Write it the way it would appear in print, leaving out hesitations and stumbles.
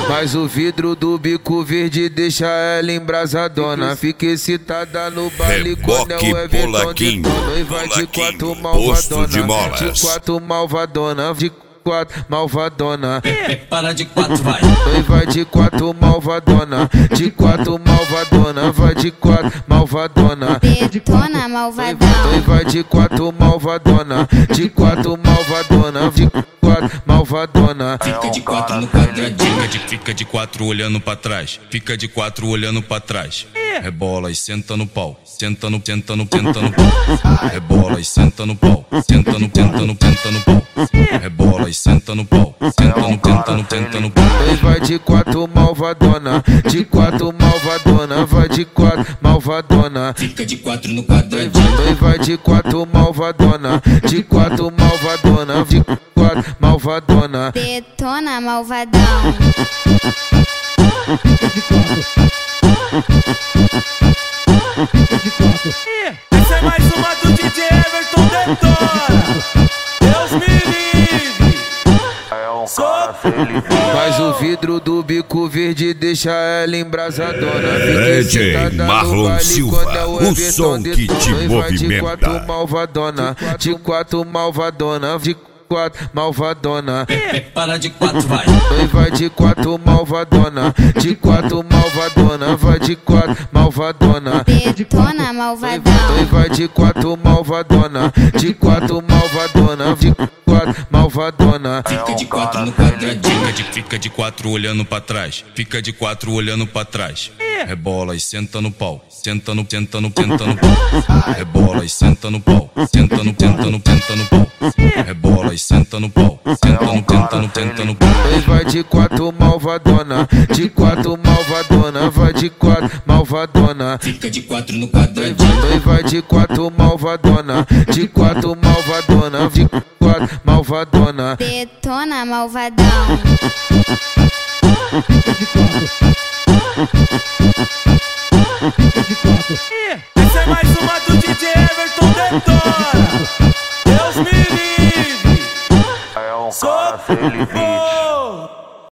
Mas o vidro do bico verde deixa ela embrasadona. Fica excitada no baile quando é o Everton de Tona. E vai de quatro malvadona, de quatro malvadona, de quatro malvadona. Para de quatro, vai. E vai de quatro malvadona, de quatro malvadona, vai de quatro malvadona. Detona malvadão. E vai de quatro malvadona, de quatro malvadona, de quatro malvadona. Fica de quatro no quadradinho, fica de quatro olhando pra trás, fica de quatro olhando pra trás. Rebola e senta no pau, senta no pau. Rebola e senta no pau, senta no pau. Rebola e senta no pau, senta no pau. E vai de quatro malvadona, de quatro malvadona, vai de quatro malvadona. Fica de quatro no quadradinho. E vai de quatro malvadona, de quatro malvadona, de quatro malvadona. Detona malvadão. Essa é mais uma do DJ Everton Detona. Deus me livre. Mas o vidro do bico verde deixa ela embrasadona. DJ Marlon Silva, o som que te movimenta. De quatro malvadona, de quatro malvadona, de quatro malvadona. Para de quatro, vai. E vai de quatro malvadona, de quatro malvadona, vai de quatro malvadona. Detona malvadão. E vai de quatro malvadona, de quatro malvadona, de quatro malvadona. Fica de quatro no quadradinho, fica de quatro olhando pra trás, fica de quatro olhando pra trás. Rebola e senta no pau, senta no pau. Rebola e senta no pau, senta no pau. Rebola e senta no pau, senta no pau. E vai de quatro malvadona, de quatro malvadona, vai de quatro malvadona. Fica de quatro no quadradinho. E vai de quatro malvadona, de quatro malvadona, de quatro malvadona. Detona malvadão. Essa é mais uma do DJ Everton Detona. Deus me livre. Sou